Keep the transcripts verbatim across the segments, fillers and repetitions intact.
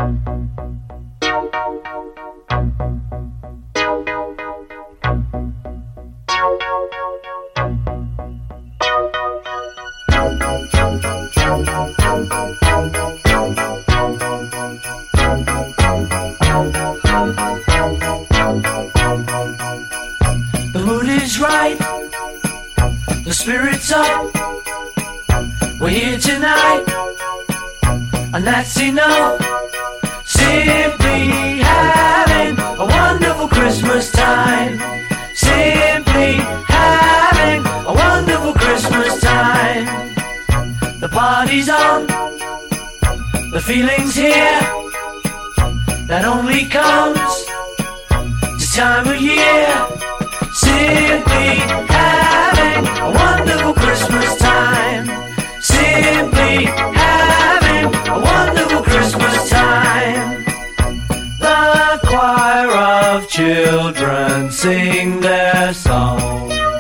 The mood is right, the spirit's up. We're here tonight, and that's enough. Simply having a wonderful Christmas time. Simply having a wonderful Christmas time. The party's on, the feeling's here. That only comes this time of year. Simply having a wonderful Christmas time. Simply having a wonderful Christmas time. The choir of children sing their song.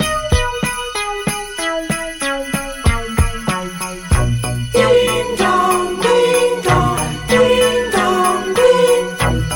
Ding dong, ding dong, ding dong, ding.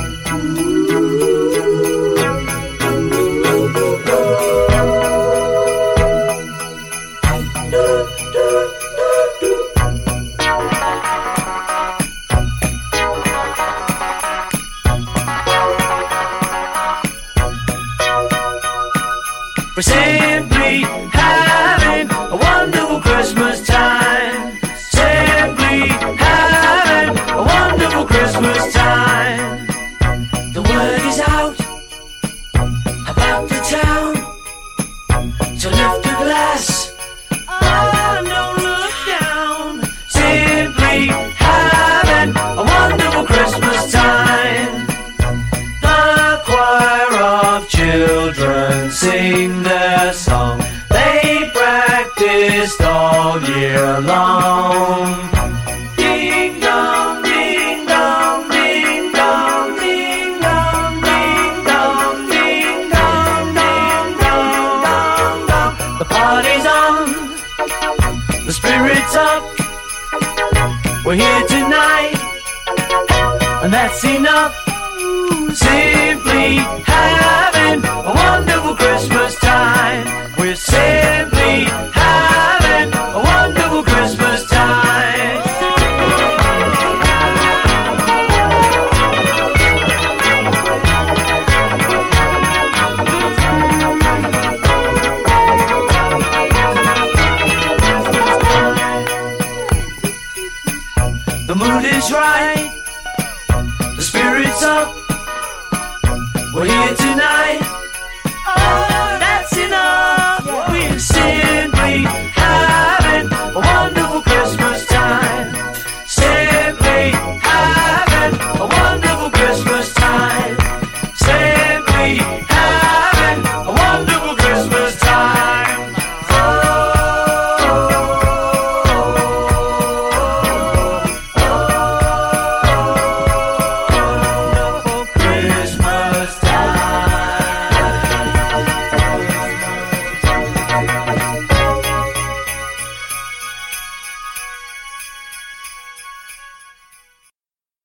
We're simply having a wonderful Christmas time. Simply having a wonderful Christmas time. The word is out about the town, so lift a glass, oh, don't look down. Simply having a wonderful Christmas time. The choir of children sing their song. They practiced all year long. Ding dong, ding dong, ding dong, ding dong, ding dong, ding dong, ding dong, dong, dong. The party's on, the spirit's up. We're here tonight, and that's enough. Simply having a wonderful Christmas time. We're simply having a wonderful Christmas time. The mood is right, the spirit's up. We're here tonight,